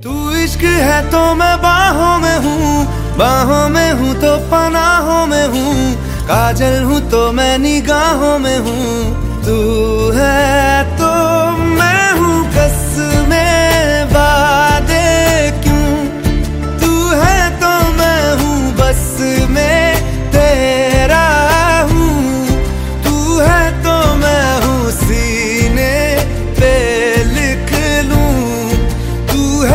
तू इश्क है तो मैं बाहों में हूँ, बाहों में हूँ तो पनाहों में हूँ, काजल हूँ तो मैं निगाहों में हूँ। तू है